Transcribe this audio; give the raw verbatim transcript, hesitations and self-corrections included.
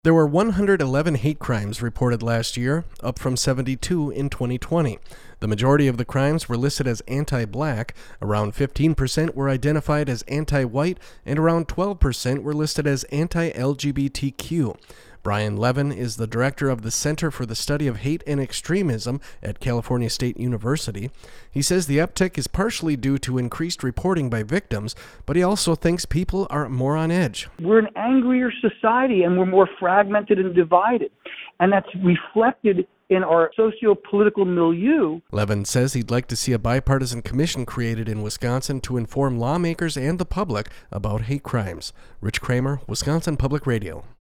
There were one hundred eleven hate crimes reported last year, up from seventy-two in twenty twenty. The majority of the crimes were listed as anti-black, around fifteen percent were identified as anti-white, and around twelve percent were listed as anti-L G B T Q. Brian Levin is the director of the Center for the Study of Hate and Extremism at California State University. He says the uptick is partially due to increased reporting by victims, but he also thinks people are more on edge. We're an angrier society and we're more fragmented and divided, and that's reflected in our socio-political milieu. Levin says he'd like to see a bipartisan commission created in Wisconsin to inform lawmakers and the public about hate crimes. Rich Kramer, Wisconsin Public Radio.